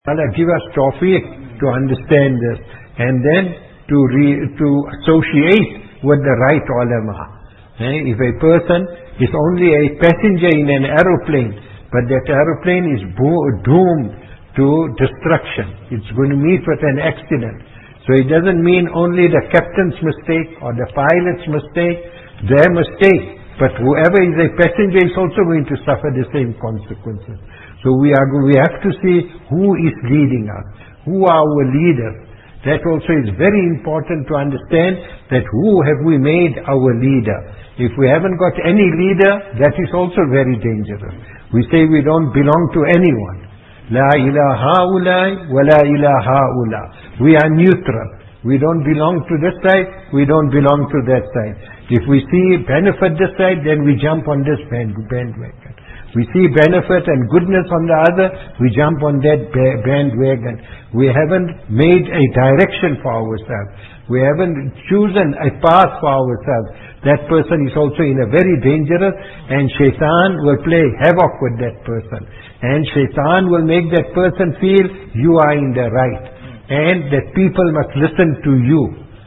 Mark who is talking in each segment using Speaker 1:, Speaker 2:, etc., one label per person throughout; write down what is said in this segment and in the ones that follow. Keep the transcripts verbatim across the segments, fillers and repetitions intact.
Speaker 1: Allah give us tawfiq to understand this, and then to re, to associate with the right ulama. Eh? If a person is only a passenger in an aeroplane, but that aeroplane is doomed to destruction, it's going to meet with an accident. So it doesn't mean only the captain's mistake or the pilot's mistake, their mistake, but whoever is a passenger is also going to suffer the same consequences. So we are we have to see who is leading us, who are our leaders. That also is very important to understand, that who have we made our leader. If we haven't got any leader, that is also very dangerous. We say we don't belong to anyone. La ilaha ulai wa la ilaha ula. We are neutral. We don't belong to this side, we don't belong to that side. If we see benefit this side, then we jump on this bandwagon. We see benefit and goodness on the other, we jump on that bandwagon. We haven't made a direction for ourselves. We haven't chosen a path for ourselves. That person is also in a very dangerous, and shaitan will play havoc with that person. And shaitan will make that person feel you are in the right, and that people must listen to you.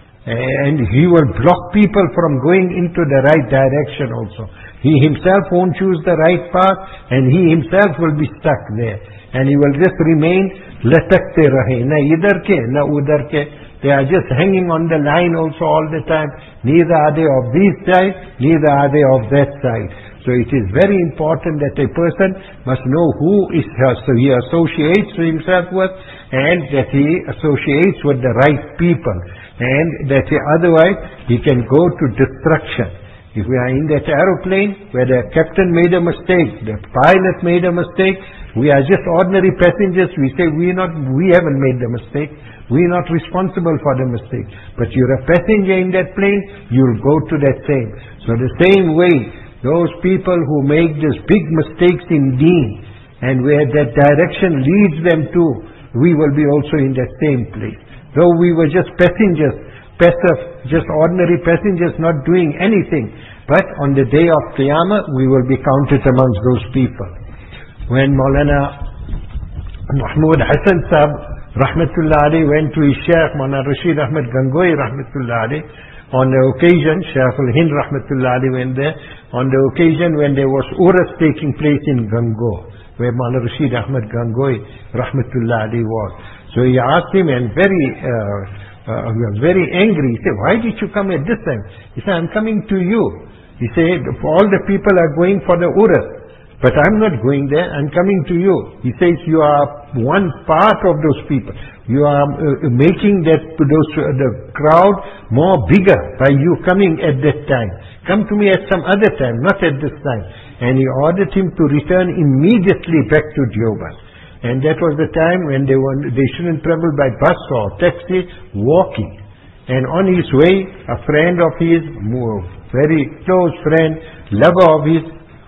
Speaker 1: And he will block people from going into the right direction also. He himself won't choose the right path, and he himself will be stuck there. And he will just remain latakte rahe, na idhar ke, na udhar ke. They are just hanging on the line also all the time. Neither are they of this side, neither are they of that side. So it is very important that a person must know who is so he associates himself with, and that he associates with the right people. And that he, otherwise he can go to destruction. If we are in that aeroplane where the captain made a mistake, the pilot made a mistake, we are just ordinary passengers. We say we not, we haven't made the mistake. We are not responsible for the mistake. But you're a passenger in that plane, you'll go to that same. So the same way, those people who make these big mistakes in deen, and where that direction leads them to, we will be also in that same place. Though we were just passengers, passive, just ordinary passengers not doing anything. But on the day of Qiyamah, we will be counted amongst those people. When Maulana Mahmud Hassan Sahib, Rahmatullah alayhi, went to his Shaykh, Maulana Rashid Ahmad Gangohi, Rahmatullah alayhi, on the occasion, Shaykh al-Hind, Rahmatullah alayhi, went there, on the occasion when there was Urus taking place in Gangoh, where Maulana Rashid Ahmad Gangohi, Rahmatullah alayhi, was. So he asked him, and very, uh, uh, he was very angry. He said, why did you come at this time? He said, I'm coming to you. He said, all the people are going for the Urus, but I'm not going there, I'm coming to you. He says, you are one part of those people. You are uh, making that those uh, the crowd more bigger by you coming at that time. Come to me at some other time, not at this time. And he ordered him to return immediately back to Deoband. And that was the time when they were, they shouldn't travel by bus or taxi, walking. And on his way, a friend of his, very close friend, lover of his,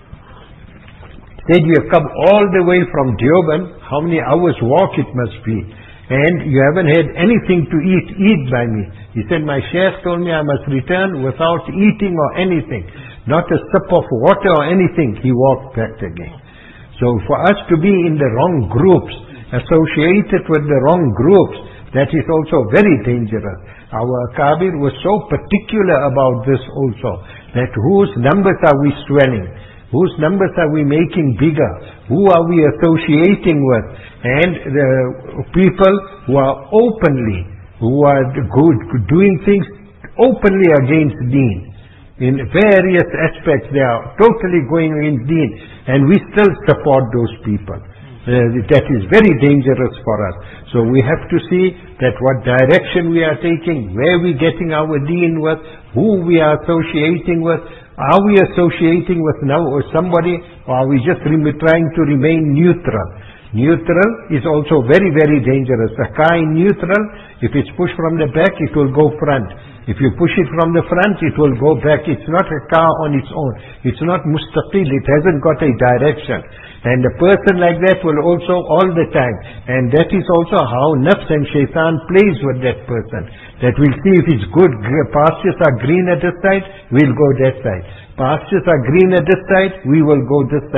Speaker 1: said, you have come all the way from Deoband, how many hours walk it must be? And you haven't had anything to eat, eat by me. He said, my Shaykh told me I must return without eating or anything. Not a sip of water or anything. He walked back again. So for us to be in the wrong groups, associated with the wrong groups, that is also very dangerous. Our Kabir was so particular about this also, that whose numbers are we swelling? Whose numbers are we making bigger? Who are we associating with? And the people who are openly, who are good, doing things openly against deen. In various aspects they are totally going against deen, and we still support those people. Uh, that is very dangerous for us. So we have to see that what direction we are taking, where we are getting our deen with, who we are associating with. Are we associating with now or somebody, or are we just trying to remain neutral? Neutral is also very, very dangerous. A car in neutral, if it's pushed from the back, it will go front. If you push it from the front, it will go back. It's not a car on its own. It's not mustaqil. It hasn't got a direction. And a person like that will also all the time. And that is also how nafs and shaitan plays with that person. That we'll see if it's good, pastures are green at this side, we'll go that side. Pastures are green at this side, we will go this side.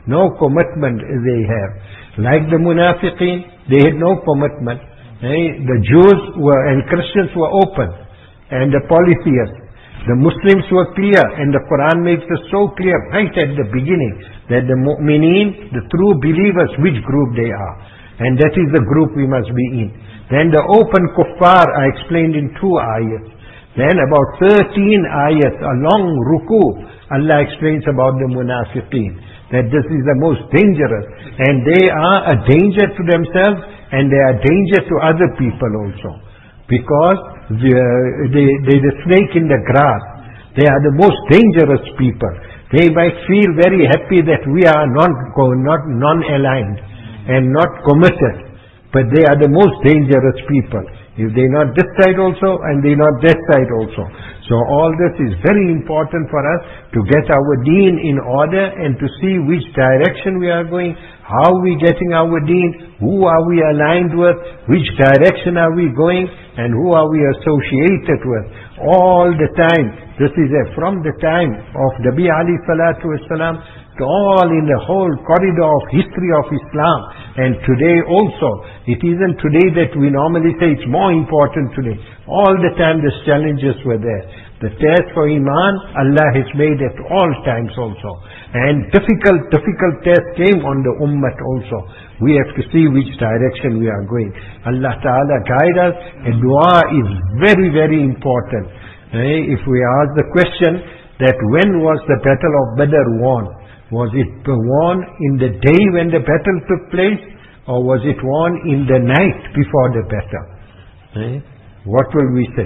Speaker 1: no commitment they have. Like the munafiqeen, they had no commitment. Eh? The Jews were and Christians were open, and the polytheists. The Muslims were clear, and the Quran makes it so clear right at the beginning that the mu'mineen, the true believers, which group they are. And that is the group we must be in. Then the open kuffar I explained in two ayats. Then about thirteen ayats, a long ruku, Allah explains about the munafiqeen, that this is the most dangerous, and they are a danger to themselves, and they are danger to other people also, because they, they, they're the snake in the grass. They are the most dangerous people. They might feel very happy that we are not, not non-aligned and not committed, but they are the most dangerous people. If they're not this side also, and they're not that side also. So all this is very important for us to get our deen in order and to see which direction we are going, how we getting our deen, who are we aligned with, which direction are we going, and who are we associated with. All the time, this is a, from the time of Nabi Ali Salatu Wasalam to all in the whole corridor of history of Islam. And today also, it isn't today that we normally say it's more important today. All the time the challenges were there. The test for Iman, Allah has made at all times also. And difficult, difficult test came on the Ummah also. We have to see which direction we are going. Allah Ta'ala guide us, and dua is very, very important. Eh, if we ask the question that when was the battle of Badr won? Was it won in the day when the battle took place, or was it won in the night before the battle? Eh? What will we say?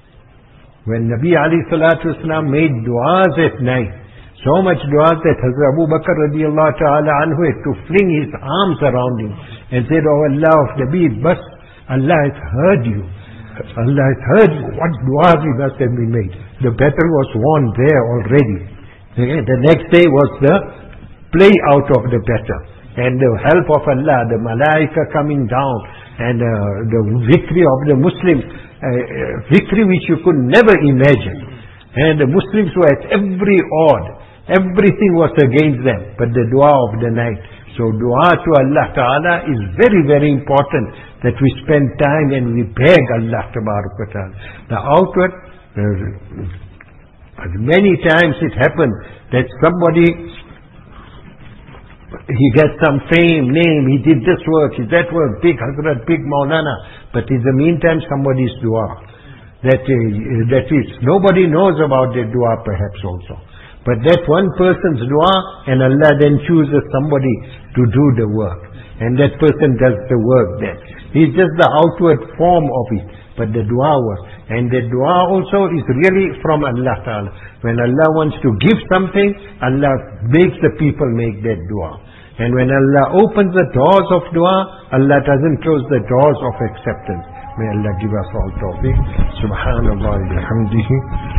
Speaker 1: When Nabi Ali Salatu Wasalam made du'as at night, so much du'as that Hazrat Abu Bakr radiallahu ta'ala anhu had to fling his arms around him and said, "Oh Allah of Nabi, but Allah has heard you. Allah has heard you. What du'as he must have been made." The battle was won there already. Okay, the next day was the play out of the battle, and the help of Allah, the malaika coming down, and uh, the victory of the Muslims, uh, uh, victory which you could never imagine. And the Muslims were at every odd, everything was against them, but the dua of the night. So dua to Allah Ta'ala is very, very important, that we spend time and we beg Allah Ta'ala. The outward, uh, many times it happens that somebody, he gets some fame, name, he did this work, he did that work, big Hazrat, big Maulana, but in the meantime somebody's dua. That, uh, that is, nobody knows about their dua perhaps also. But that one person's dua, and Allah then chooses somebody to do the work. And that person does the work then. He's just the outward form of it, but the dua was. And the dua also is really from Allah Ta'ala. When Allah wants to give something, Allah makes the people make that dua. And when Allah opens the doors of dua, Allah doesn't close the doors of acceptance. May Allah give us all tawfiq. Subhanallah wa bihamdihi.